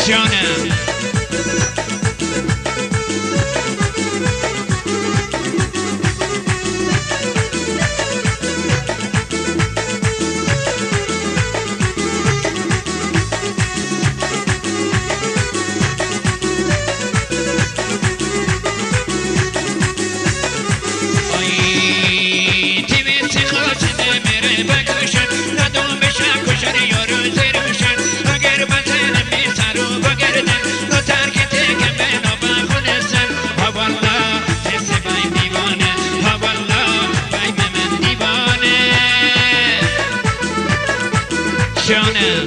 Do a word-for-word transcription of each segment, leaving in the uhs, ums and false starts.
جانم جانم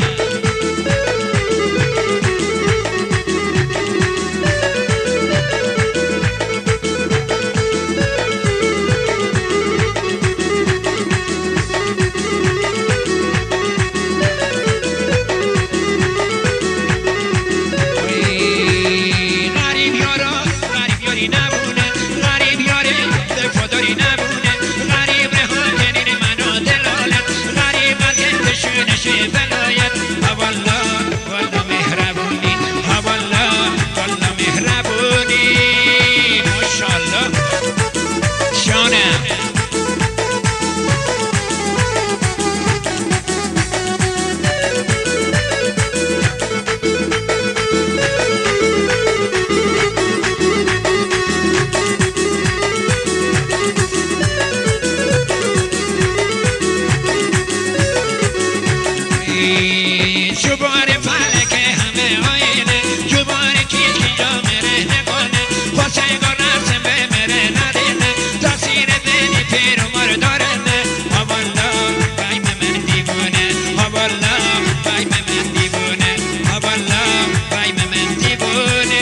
جبار فلک همه آینه جبار کیش که جا مره نکنه خواسته گرنسم به مره ندینه تاثیر بینی پیر و مردارنه ها والا بایم من دیوونه ها والا بایم من دیوونه ها والا بایم من دیوونه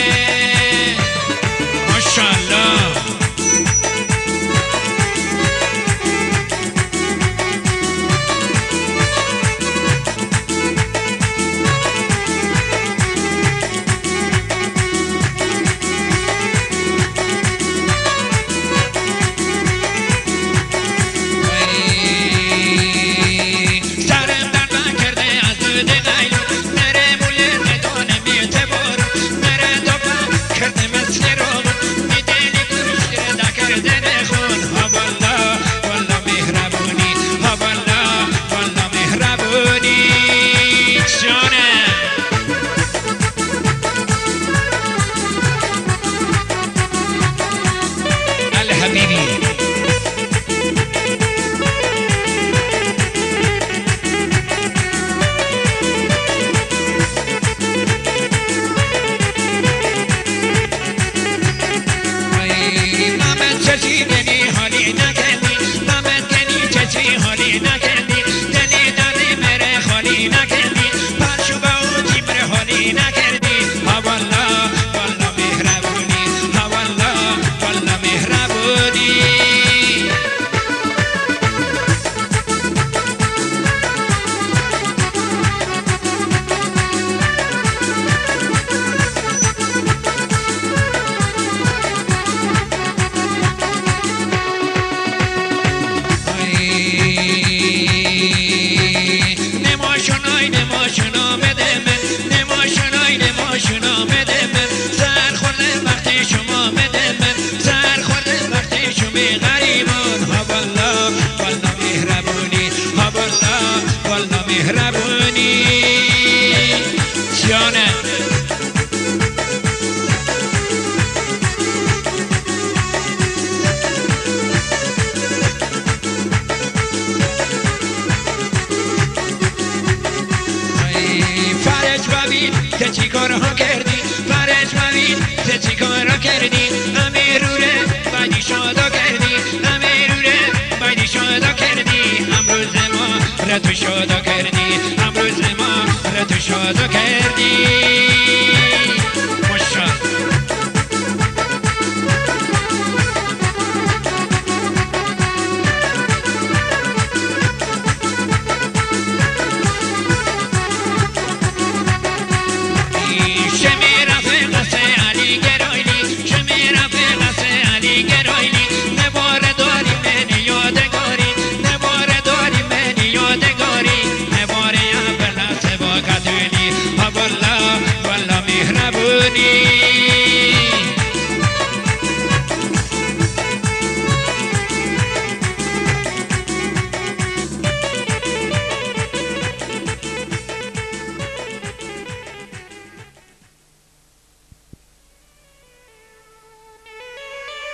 ماشاءالله که چی کارها کردی فرج مبین که چی کارها کردی امیروره بایدی شادا کردی امیروره بایدی شادا کردی امروز ما را تو شادا کردی امروز ما را تو شادا کردی ماشاءالله Allah جونی